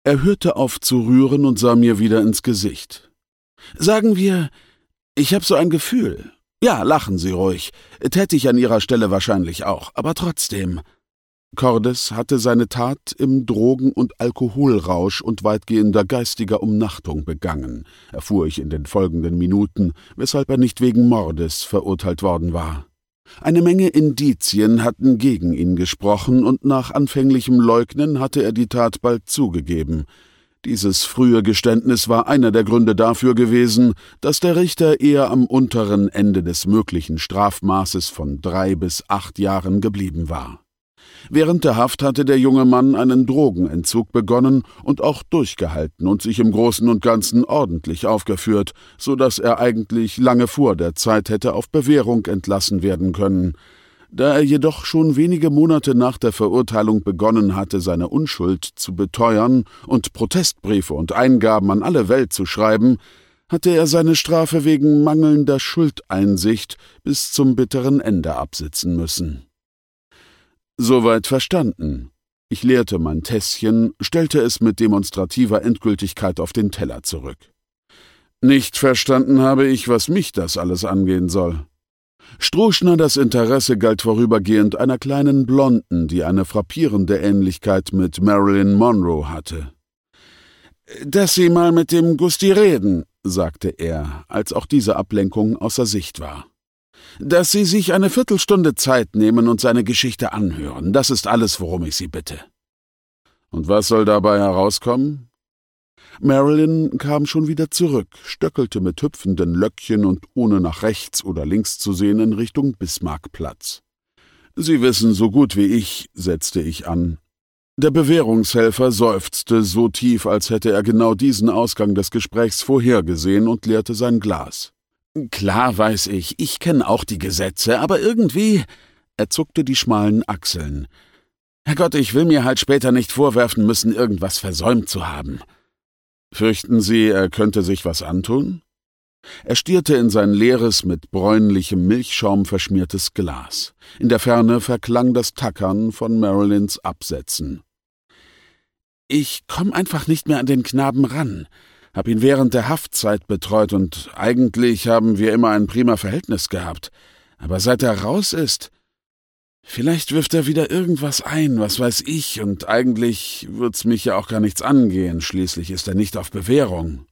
Er hörte auf zu rühren und sah mir wieder ins Gesicht. »Sagen wir, ich habe so ein Gefühl. Ja, lachen Sie ruhig. Täte ich an Ihrer Stelle wahrscheinlich auch, aber trotzdem.« Cordes hatte seine Tat im Drogen- und Alkoholrausch und weitgehender geistiger Umnachtung begangen, erfuhr ich in den folgenden Minuten, weshalb er nicht wegen Mordes verurteilt worden war. Eine Menge Indizien hatten gegen ihn gesprochen, und nach anfänglichem Leugnen hatte er die Tat bald zugegeben. Dieses frühe Geständnis war einer der Gründe dafür gewesen, dass der Richter eher am unteren Ende des möglichen Strafmaßes von 3 bis 8 Jahren geblieben war. Während der Haft hatte der junge Mann einen Drogenentzug begonnen und auch durchgehalten und sich im Großen und Ganzen ordentlich aufgeführt, so dass er eigentlich lange vor der Zeit hätte auf Bewährung entlassen werden können. Da er jedoch schon wenige Monate nach der Verurteilung begonnen hatte, seine Unschuld zu beteuern und Protestbriefe und Eingaben an alle Welt zu schreiben, hatte er seine Strafe wegen mangelnder Schuldeinsicht bis zum bitteren Ende absitzen müssen. Soweit verstanden. Ich leerte mein Tässchen, stellte es mit demonstrativer Endgültigkeit auf den Teller zurück. Nicht verstanden habe ich, was mich das alles angehen soll. Strohschneiders Interesse galt vorübergehend einer kleinen Blonden, die eine frappierende Ähnlichkeit mit Marilyn Monroe hatte. »Dass Sie mal mit dem Gusti reden«, sagte er, als auch diese Ablenkung außer Sicht war. »Dass Sie sich eine Viertelstunde Zeit nehmen und seine Geschichte anhören, das ist alles, worum ich Sie bitte.« »Und was soll dabei herauskommen?« Marilyn kam schon wieder zurück, stöckelte mit hüpfenden Löckchen und ohne nach rechts oder links zu sehen in Richtung Bismarckplatz. »Sie wissen so gut wie ich«, setzte ich an. Der Bewährungshelfer seufzte so tief, als hätte er genau diesen Ausgang des Gesprächs vorhergesehen, und leerte sein Glas. »Klar weiß ich kenne auch die Gesetze, aber irgendwie...« Er zuckte die schmalen Achseln. »Herrgott, ich will mir halt später nicht vorwerfen müssen, irgendwas versäumt zu haben.« »Fürchten Sie, er könnte sich was antun?« Er stierte in sein leeres, mit bräunlichem Milchschaum verschmiertes Glas. In der Ferne verklang das Tackern von Marilyns Absätzen. »Ich komm einfach nicht mehr an den Knaben ran. Hab ihn während der Haftzeit betreut und eigentlich haben wir immer ein prima Verhältnis gehabt. Aber seit er raus ist, vielleicht wirft er wieder irgendwas ein, was weiß ich, und eigentlich wird's mich ja auch gar nichts angehen, schließlich ist er nicht auf Bewährung.«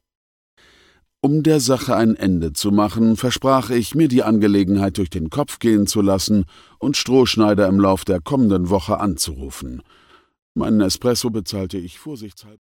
Um der Sache ein Ende zu machen, versprach ich, mir die Angelegenheit durch den Kopf gehen zu lassen und Strohschneider im Lauf der kommenden Woche anzurufen. Meinen Espresso bezahlte ich vorsichtshalber.